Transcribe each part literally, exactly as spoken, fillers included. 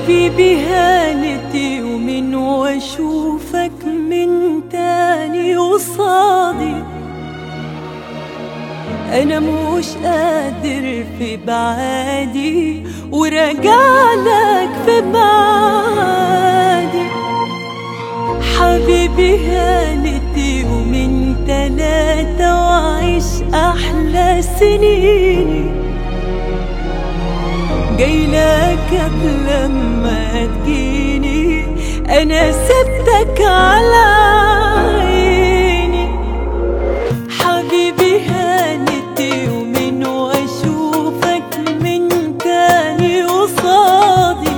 حبيبي هانت يومين واشوفك من تاني قصادي، انا مش قادر في بعادي وراجعلك في بعادي. حبيبي هانت يومين تلاتة وعيش احلى سنيني، جايلك قبل ما تجيني، انا سبتك على عيني. حبيبي هانت يومين واشوفك من تاني قصادي،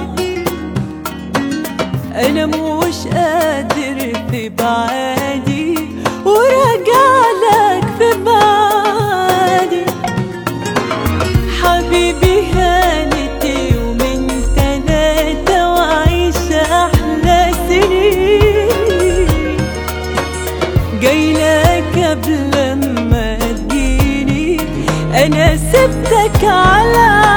انا مش قادر في بعادي وراجعلك في بعادي. حبيبي هانت يومين تلاتة وعيش احلى سنين، جايلك قبل ما تجيني، انا سبتك على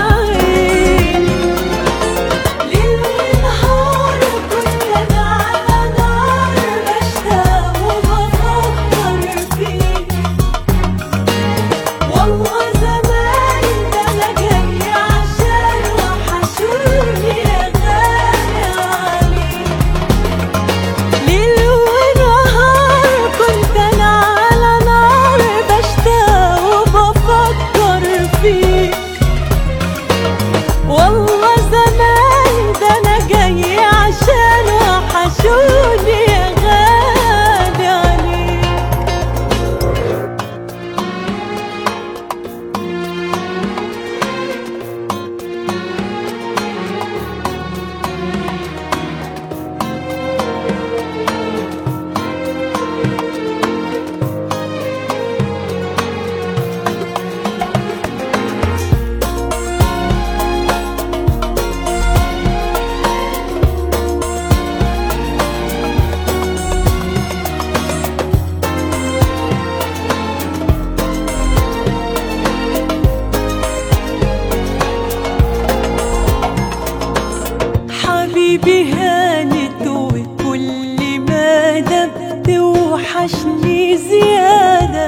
حبيبي هانت وكل ما دبت وحشني زيادة،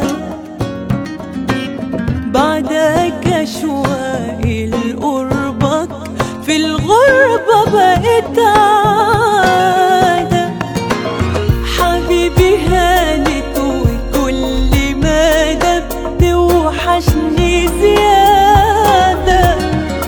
بعدك أشواقي لقربك في الغربة بقت عادة. حبيبي هانت وكل ما دبت وحشني زيادة،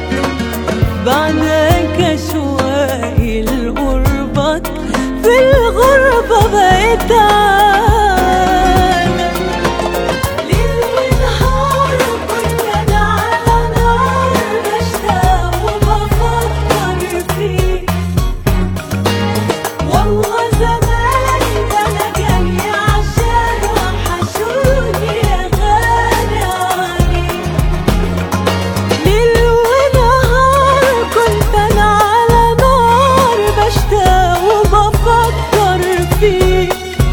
بعدك أشواقي لقربك في الغربة بقت عادة. ليل ونهار كنت أنا على نار بشتاق وبفكر فيك، والله زمان ده أنا جاي عشان وحشوني يا غالي عليك. ليل ونهار كنت أنا على نار بشتاق وبفكر فيك،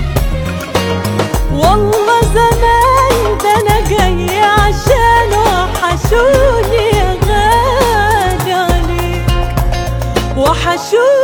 والله زمان ده أنا جاي عشان وحشوني يا غالي عليك. وحشوني